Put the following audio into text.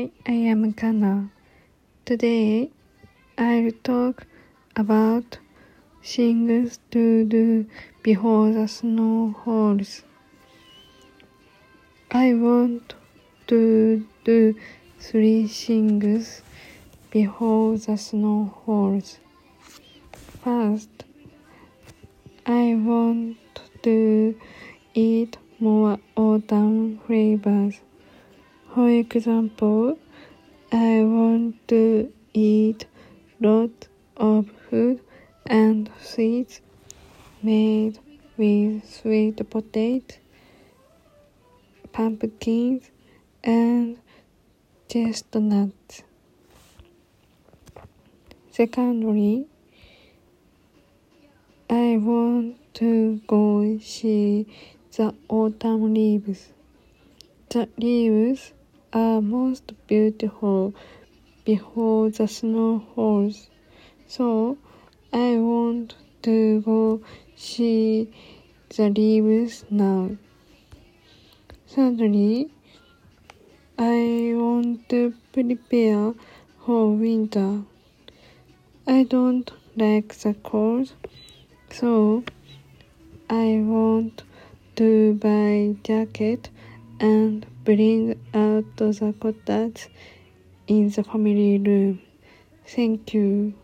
Hi, I am Kana. Today, I'll talk about things to do before the snow falls. I want to do 3 things before the snow falls. First, I want to eat more autumn flavors. For example, I want to eat lots of food and sweets made with sweet potatoes, pumpkins, and chestnuts. Secondly, I want to go see the autumn leaves. The leaves are most beautiful before the snow falls, so I want to go see the leaves now. Thirdly, I want to prepare for winter. I don't like the cold, so I want to buy jacket and bring out the cottage in the family room. Thank you.